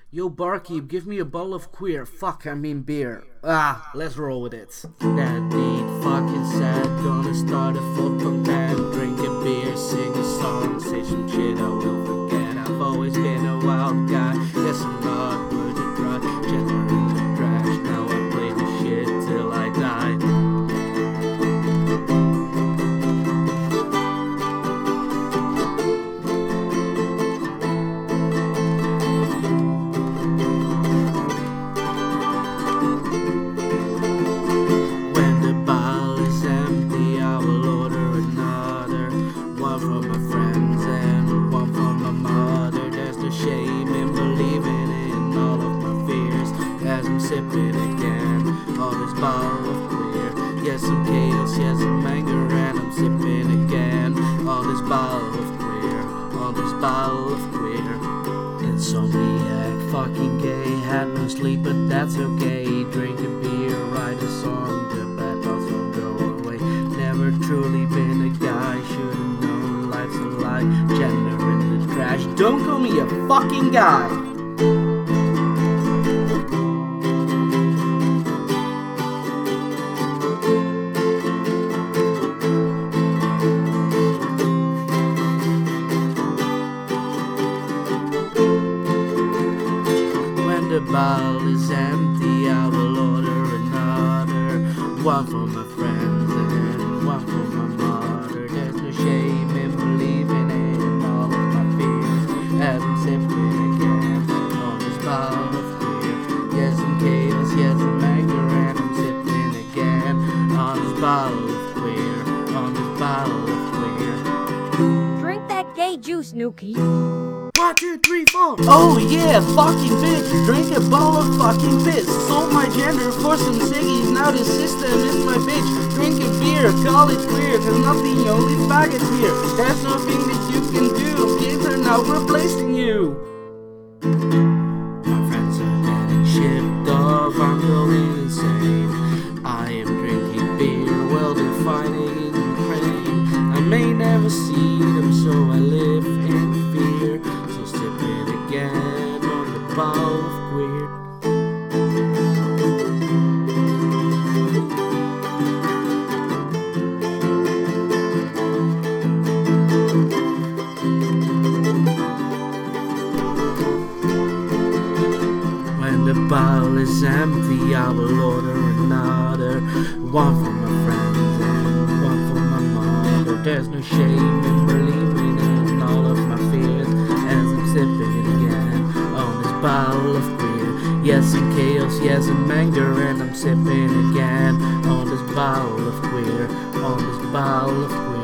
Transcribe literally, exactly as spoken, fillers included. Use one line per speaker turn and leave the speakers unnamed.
Yo, barkeep, give me a bottle of queer. Fuck, I mean beer. Ah, let's roll with it. That beat fucking sad. Gonna start a folk punk band. Drink a beer, sing a song, say some shit I will forget. I've always been a wild guy. Guess I'm not worth a try. Gentler in the trash. Now I play the shit till I die. Sipping again on this bottle of queer. Yes, some chaos, yes, some anger, and I'm sipping again on this bottle of queer, on this bottle of queer. Insomniac, fucking gay, had no sleep, but that's okay. Drink a beer, write a song, the bad thoughts will go away. Never truly been a guy, should've known life's a lie. Gender in the trash, don't call me a fucking guy. The bottle is empty, I will order another. One for my friends and one for my mother. There's no shame in believing in all of my fears. As I'm sipping again on this bottle of queer. Yes, some chaos, yes, some anger, and I'm sipping again on this bottle of queer, on this bottle of queer.
Drink that gay juice, Nuki.
One, two, three, four. Oh yeah, fucking bitch. Drink a bottle of fucking piss. Sold my gender for some ciggies. Now the system is my bitch. Drink a beer, call it queer, cause I'm not the only faggot here. There's nothing that you can do. Kids are now replacing you. My friends are getting shipped off. I'm going insane. I am drinking beer, well defining Ukraine. I may never see them, so I live in fear. Again on the bottle of queer. When the bottle is empty, I will order another. One for my friends and one for my mother. There's no shame in believing in all of my fears as I'm sipping bottle of queer. Yes, some chaos, yes, some anger, and I'm sipping again on this bottle of queer, on this bottle of queer.